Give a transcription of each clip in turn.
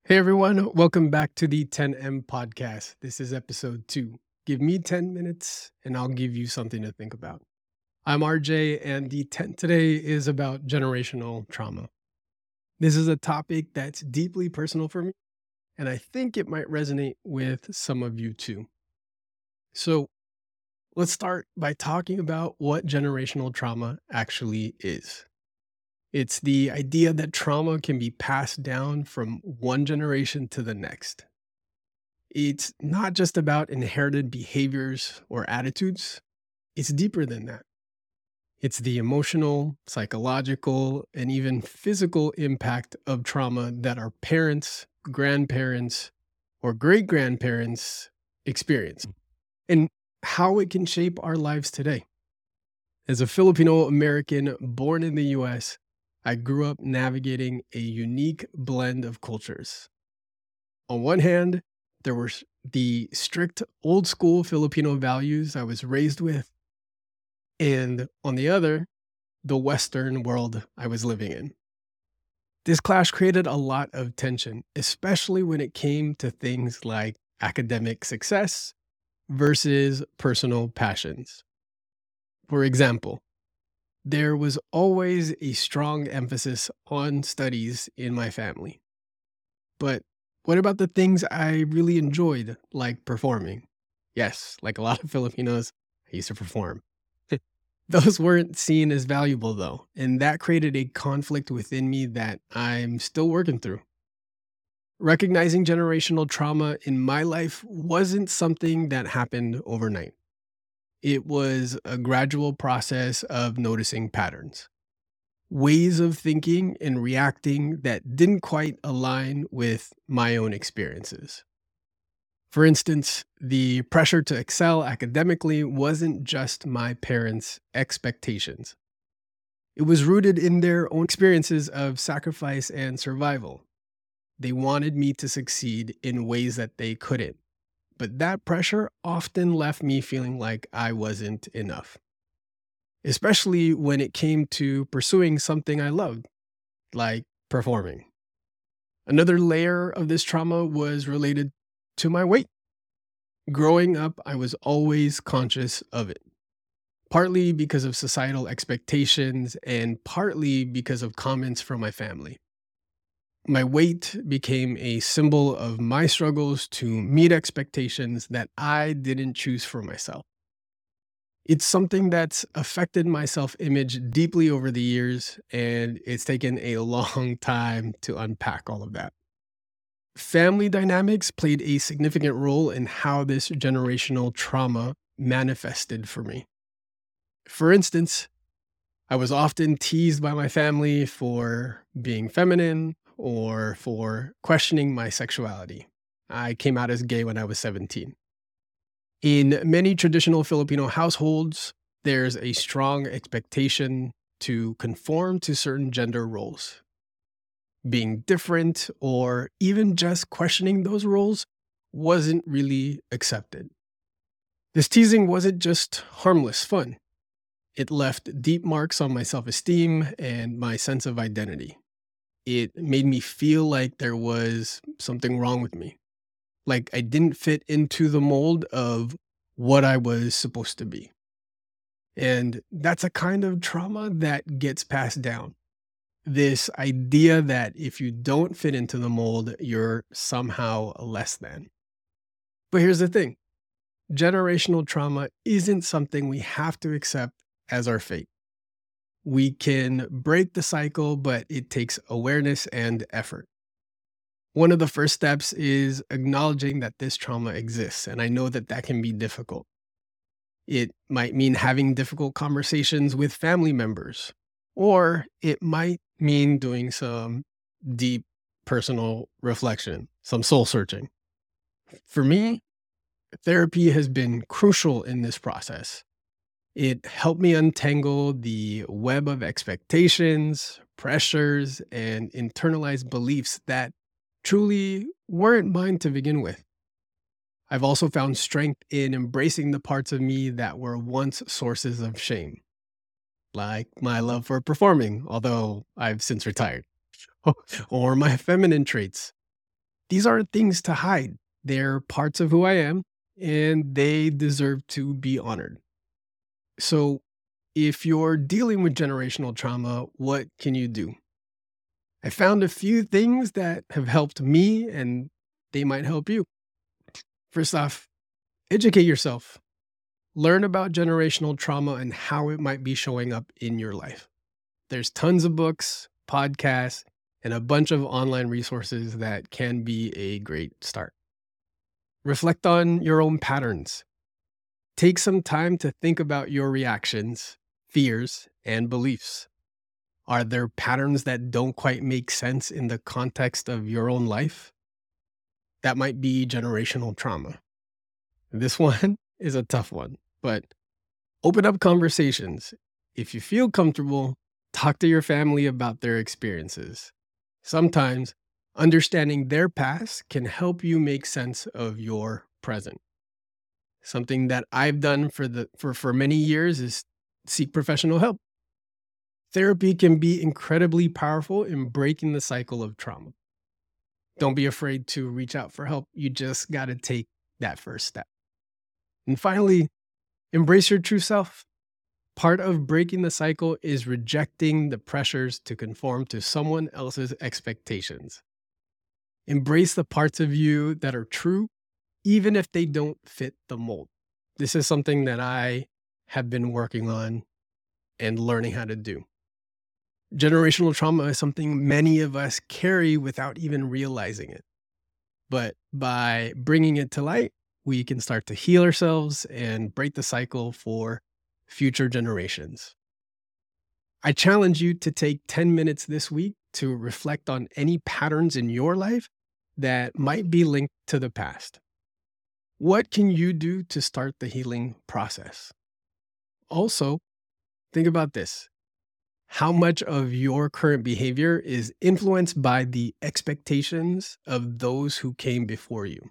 Hey everyone, welcome back to the 10M podcast. This is episode 2. Give me 10 minutes and I'll give you something to think about. I'm RJ and the 10 today is about generational trauma. This is a topic that's deeply personal for me and I think it might resonate with some of you too. So, let's start by talking about what generational trauma actually is. It's the idea that trauma can be passed down from one generation to the next. It's not just about inherited behaviors or attitudes, it's deeper than that. It's the emotional, psychological, and even physical impact of trauma that our parents, grandparents, or great grandparents experience, and how it can shape our lives today. As a Filipino American born in the US, I grew up navigating a unique blend of cultures. On one hand, there were the strict old school Filipino values I was raised with, and on the other, the Western world I was living in. This clash created a lot of tension, especially when it came to things like academic success versus personal passions. For example, there was always a strong emphasis on studies in my family. But what about the things I really enjoyed, like performing? Yes, like a lot of Filipinos, I used to perform. Those weren't seen as valuable, though, and that created a conflict within me that I'm still working through. Recognizing generational trauma in my life wasn't something that happened overnight. It was a gradual process of noticing patterns, ways of thinking and reacting that didn't quite align with my own experiences. For instance, the pressure to excel academically wasn't just my parents' expectations. It was rooted in their own experiences of sacrifice and survival. They wanted me to succeed in ways that they couldn't, but that pressure often left me feeling like I wasn't enough, especially when it came to pursuing something I loved, like performing. Another layer of this trauma was related to my weight. Growing up, I was always conscious of it, partly because of societal expectations and partly because of comments from my family. My weight became a symbol of my struggles to meet expectations that I didn't choose for myself. It's something that's affected my self image deeply over the years, and it's taken a long time to unpack all of that. Family dynamics played a significant role in how this generational trauma manifested for me. For instance, I was often teased by my family for being feminine or for questioning my sexuality. I came out as gay when I was 17. In many traditional Filipino households, there's a strong expectation to conform to certain gender roles. Being different or even just questioning those roles wasn't really accepted. This teasing wasn't just harmless fun. It left deep marks on my self esteem and my sense of identity. It made me feel like there was something wrong with me, like I didn't fit into the mold of what I was supposed to be. And that's a kind of trauma that gets passed down. This idea that if you don't fit into the mold, you're somehow less than. But here's the thing, generational trauma isn't something we have to accept as our fate. We can break the cycle, but it takes awareness and effort. One of the first steps is acknowledging that this trauma exists. And I know that that can be difficult. It might mean having difficult conversations with family members, or it might mean doing some deep personal reflection, some soul searching. For me, therapy has been crucial in this process. It helped me untangle the web of expectations, pressures, and internalized beliefs that truly weren't mine to begin with. I've also found strength in embracing the parts of me that were once sources of shame, like my love for performing, although I've since retired, or my feminine traits. these aren't things to hide. They're parts of who I am, and they deserve to be honored. So, if you're dealing with generational trauma, what can you do? I found a few things that have helped me, and they might help you. First off, educate yourself. Learn about generational trauma and how it might be showing up in your life. There's tons of books, podcasts, and a bunch of online resources that can be a great start. Reflect on your own patterns. Take some time to think about your reactions, fears, and beliefs. Are there patterns that don't quite make sense in the context of your own life? That might be generational trauma. This one is a tough one, but open up conversations. If you feel comfortable, talk to your family about their experiences. Sometimes understanding their past can help you make sense of your present. Something that I've done for many years is seek professional help. Therapy can be incredibly powerful in breaking the cycle of trauma. Don't be afraid to reach out for help. You just got to take that first step. And finally, embrace your true self. Part of breaking the cycle is rejecting the pressures to conform to someone else's expectations. Embrace the parts of you that are true, even if they don't fit the mold. This is something that I have been working on and learning how to do. Generational trauma is something many of us carry without even realizing it. But by bringing it to light, we can start to heal ourselves and break the cycle for future generations. I challenge you to take 10 minutes this week to reflect on any patterns in your life that might be linked to the past. What can you do to start the healing process? Also, think about this. How much of your current behavior is influenced by the expectations of those who came before you?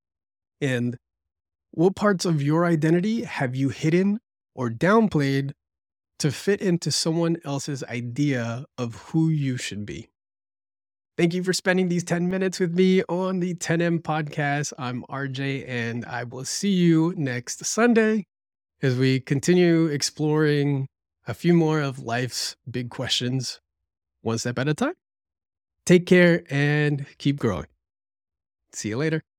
And what parts of your identity have you hidden or downplayed to fit into someone else's idea of who you should be? Thank you for spending these 10 minutes with me on the 10M podcast. I'm RJ, and I will see you next Sunday as we continue exploring a few more of life's big questions, one step at a time. Take care and keep growing. See you later.